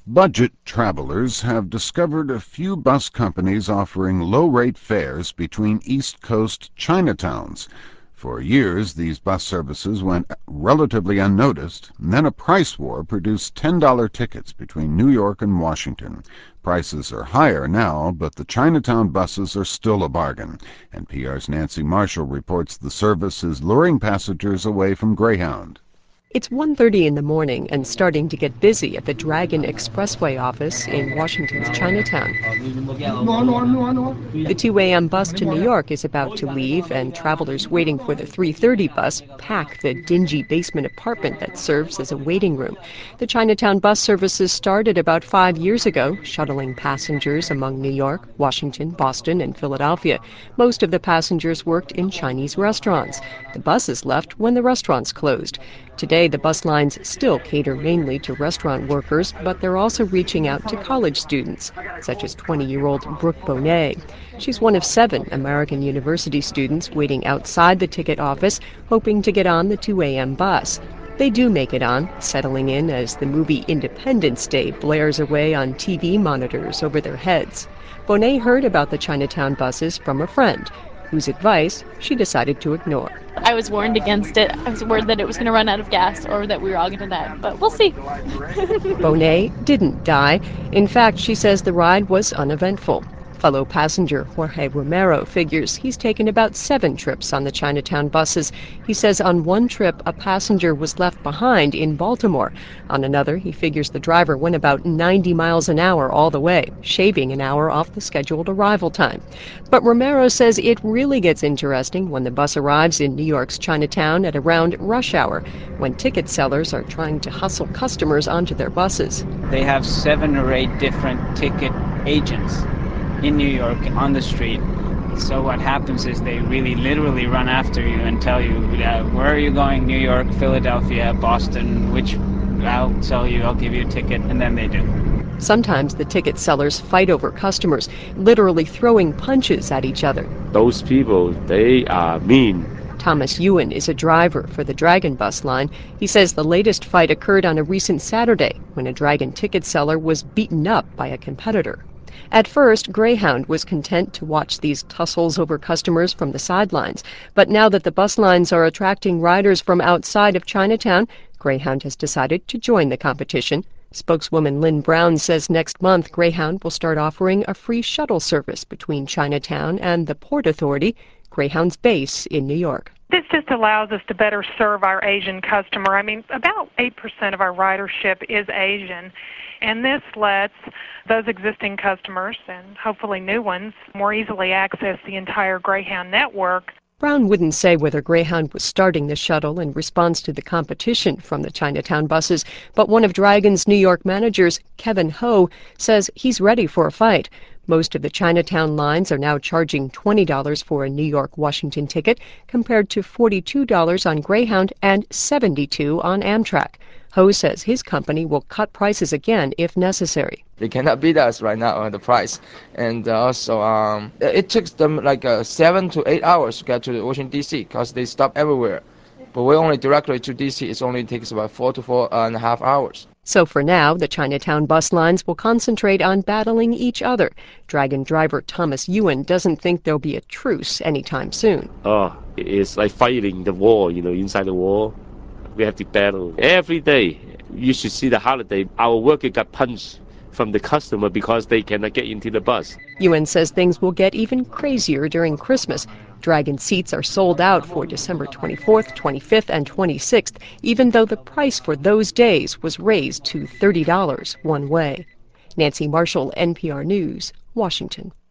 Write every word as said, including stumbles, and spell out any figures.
Budget travelers have discovered a few bus companies offering low-rate fares between East Coast Chinatowns. For years, these bus services went relatively unnoticed, and then a price war produced ten dollar tickets between New York and Washington. Prices are higher now, but the Chinatown buses are still a bargain. N P R's Nancy Marshall reports the service is luring passengers away from Greyhound. It's one thirty in the morning and starting to get busy at the Dragon Expressway office in Washington's Chinatown. The two a m bus to New York is about to leave, and travelers waiting for the three thirty bus pack the dingy basement apartment that serves as a waiting room. The Chinatown bus services started about five years ago, shuttling passengers among New York, Washington, Boston, and Philadelphia. Most of the passengers worked in Chinese restaurants. The buses left when the restaurants closed. Today, the bus lines still cater mainly to restaurant workers, but they're also reaching out to college students, such as twenty-year-old Brooke Bonet. She's one of seven American University students waiting outside the ticket office, hoping to get on the two a m bus. They do make it on, settling in as the movie Independence Day blares away on T V monitors over their heads. Bonet heard about the Chinatown buses from a friend, whose advice she decided to ignore. I was warned against it. I was worried that it was going to run out of gas or that we were all going to die, but we'll see. Bonet didn't die. In fact, she says the ride was uneventful. Fellow passenger Jorge Romero figures he's taken about seven trips on the Chinatown buses. He says on one trip, a passenger was left behind in Baltimore. On another, he figures the driver went about ninety miles an hour all the way, shaving an hour off the scheduled arrival time. But Romero says it really gets interesting when the bus arrives in New York's Chinatown at around rush hour, when ticket sellers are trying to hustle customers onto their buses. They have seven or eight different ticket agents in New York on the street. So what happens is they really literally run after you and tell you, uh, where are you going? New York, Philadelphia, Boston, which I'll tell you, I'll give you a ticket, and then they do. Sometimes the ticket sellers fight over customers, literally throwing punches at each other. Those people, they are mean. Thomas Ewan is a driver for the Dragon bus line. He says the latest fight occurred on a recent Saturday when a Dragon ticket seller was beaten up by a competitor. At first, Greyhound was content to watch these tussles over customers from the sidelines. But now that the bus lines are attracting riders from outside of Chinatown, Greyhound has decided to join the competition. Spokeswoman Lynn Brown says next month Greyhound will start offering a free shuttle service between Chinatown and the Port Authority, Greyhound's base in New York. This just allows us to better serve our Asian customer. I mean, about eight percent of our ridership is Asian, and this lets those existing customers, and hopefully new ones, more easily access the entire Greyhound network. Brown wouldn't say whether Greyhound was starting the shuttle in response to the competition from the Chinatown buses, but one of Dragon's New York managers, Kevin Ho, says he's ready for a fight. Most of the Chinatown lines are now charging twenty dollars for a New York-Washington ticket, compared to forty-two dollars on Greyhound and seventy-two dollars on Amtrak. Ho says his company will cut prices again if necessary. They cannot beat us right now on the price. And also, um, it takes them like uh, seven to eight hours to get to Washington, D C because they stop everywhere. But we're only directly to D C. It only takes about four to four and a half hours. So for now, the Chinatown bus lines will concentrate on battling each other. Dragon driver Thomas Ewan doesn't think there'll be a truce anytime soon. Oh, it's like fighting the war, you know, inside the war. We have to battle every day. You should see the holiday. Our worker got punched from the customer because they cannot get into the bus. Ewan says things will get even crazier during Christmas. Dragon seats are sold out for December twenty-fourth, twenty-fifth, and twenty-sixth, even though the price for those days was raised to thirty dollars one way. Nancy Marshall, N P R News, Washington.